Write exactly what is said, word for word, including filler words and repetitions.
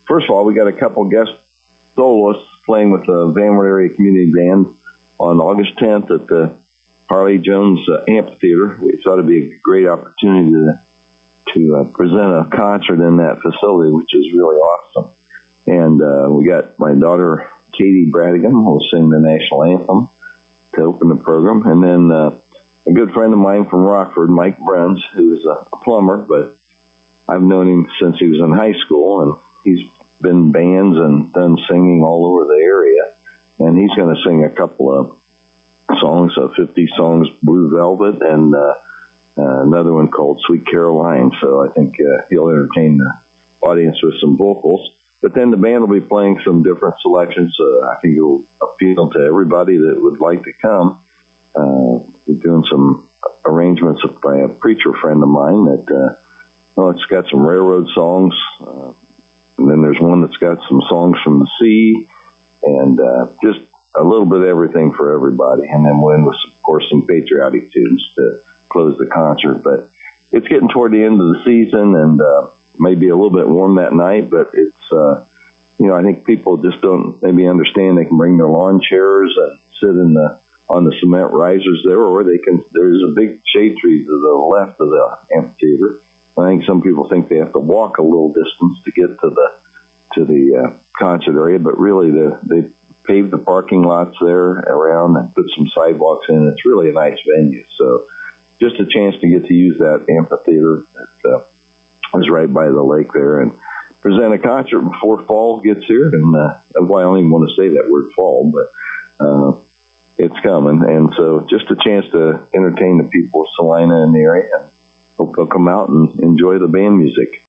first of all, we got a couple guest soloists playing with the Van Wert Area Community Band on August tenth at the Harley Jones uh, Amphitheater. We thought it'd be a great opportunity to, to uh, present a concert in that facility, which is really awesome. And uh, we got my daughter, Katie Bradigan, who will sing the national anthem to open the program. And then uh, a good friend of mine from Rockford, Mike Bruns, who is a, a plumber, but I've known him since he was in high school, and he's been in bands and done singing all over the area. And he's going to sing a couple of songs, uh, fifty songs, Blue Velvet, and uh, uh, another one called Sweet Caroline. So I think uh, he'll entertain the audience with some vocals. But then the band will be playing some different selections. Uh, I think it will appeal to everybody that would like to come. Uh, we're doing some arrangements by a preacher friend of mine that, uh, well, it's got some railroad songs. Uh, and then there's one that's got some songs from the sea, and uh, just a little bit of everything for everybody. And then we'll end with, of course, some patriotic tunes to close the concert. But it's getting toward the end of the season, and uh, maybe a little bit warm that night, but it's, uh, you know, I think people just don't maybe understand they can bring their lawn chairs and sit in the, on the cement risers there, or they can, there's a big shade tree to the left of the amphitheater. I think some people think they have to walk a little distance to get to the, to the uh, concert area, but really the, they paved the parking lots there around and put some sidewalks in. It's really a nice venue. So just a chance to get to use that amphitheater that uh, is right by the lake there, and present a concert before fall gets here. And uh, well, I don't even want to say that word fall, but uh, it's coming. And so just a chance to entertain the people of Salina in the area, and hope they'll come out and enjoy the band music.